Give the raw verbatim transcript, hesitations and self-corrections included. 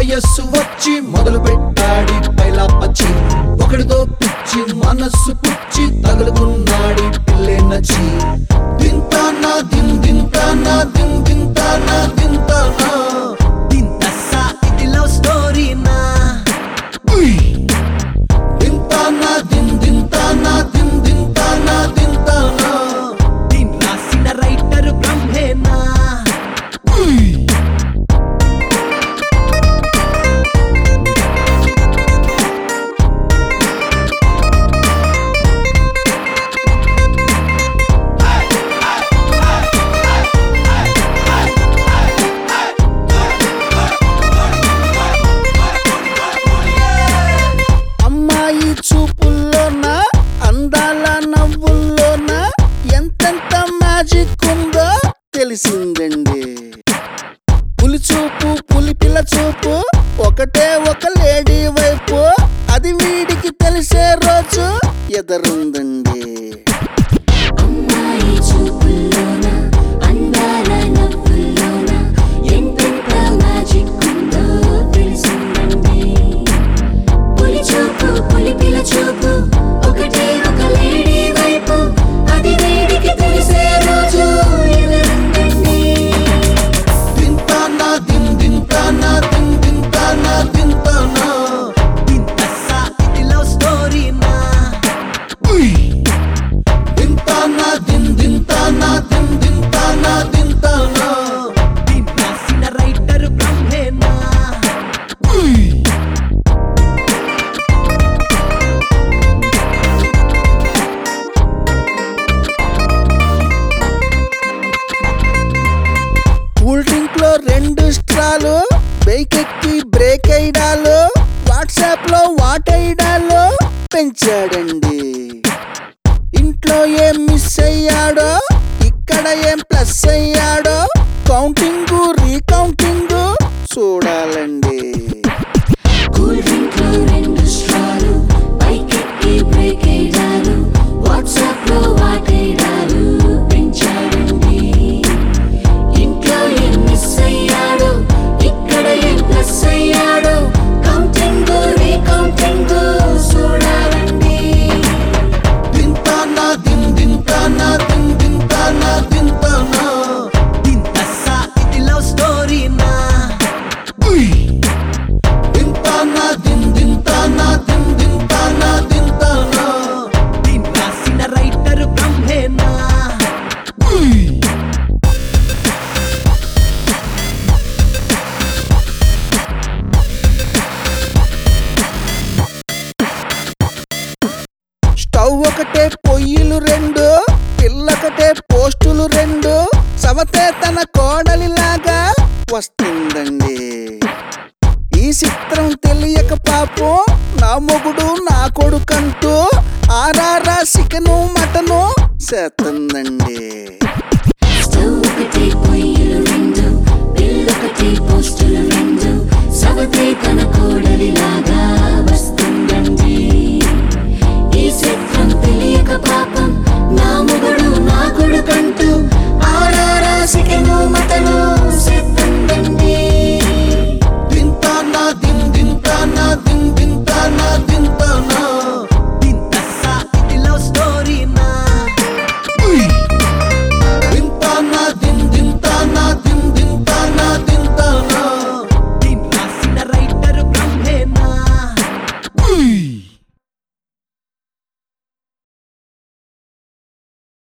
వయస్సు వచ్చి మొదలు పెట్టాడి పైలా పచ్చి ఒకడితో పిచ్చి మనస్సు పుచ్చి తగులుకున్నాడి పిల్లే నచ్చి దింతానా దిన్ దింతానా దిన్ దింతానా దింతానా దింతస్సా ఇది లవ్ స్టోరీనా దింతానా దిన్ దింతానా దిన్ దింతానా దింతానా దీన్ రాసిన రైటర్ బ్రహ్మేనా అమ్మాయి చూపుల్లోన అందాల నవ్వుల్లోన ఎంతెంత మ్యాజిక్ ఉందో తెలిసిందండి. పులి చూపు పులి పిల్ల చూపు ఒకటే ఒక లేడీ వైపు అది వీడికి తెలిసే రోజు ఎదురుందండి. అమ్మాయి చూపుల్లోన అందాల నవ్వుల్లోన ఎంతెంత మ్యాజిక్ ఉందో తెలిసిందండి. పులి చూపు పులి పిల్ల చూపు ఒకటే ఒక లేడీ వైపు అది వేడికి తెలిసే రోజు ఎదురుందండి. దింతానా దిన్ దింతానా దిన్ దింతానా దింతానా దింతస్సా ఇది లవ్ స్టోరీనా దింతానా దిన్ దింతానా దిన్ దింతానా దింతానా దీన్ రాసిన రైటర్ బ్రహ్మేనా కూల్ డ్రింక్ లో రెండు స్ట్రాలు బైక్ ఎక్కి బ్రేక్ అయ్యాలు వాట్సాప్ లో వాటైడాలు పెంచాడండి. ఇంట్లో ఏం మిస్ అయ్యాడో ఇక్కడ ఏం ప్లస్ అయ్యాడో కౌంటింగ్ రీకౌంటింగ్ చూడాలండి. కూల్ డ్రింక్ లో రెండు స్ట్రాలు బైక్ ఎక్కి బ్రేక్ అయ్యారు వాట్సాప్ లో వాటేడాలు పెంచాడండి. ఇంట్లో ఏం మిస్ అయ్యాడు ఇక్కడ ఏం ప్లస్ అయ్యాడు కౌంటింగ్ రీకౌంటింగ్ చూడాలండి. దింతానా దిన్ దింతానా దిన్ దింతానా దింతానా దింతస్సా ఇది లవ్ స్టోరీనా దింతానా దిన్ దింతానా దిన్ దింతానా దింతానా దీన్ రాసిన రైటర్ బ్రహ్మేనా స్టవ్ ఒకటే పొయ్యిలు రెండు పిల్లొకటే పోస్టులు రెండు సమతే తన కోడలిలాగా వస్తుందండి. ఈ చిత్రం తెలియక పాపం నా మొగుడు నా కొడుకంటూ ఆరారా చికెను మటను చేస్తుందండి.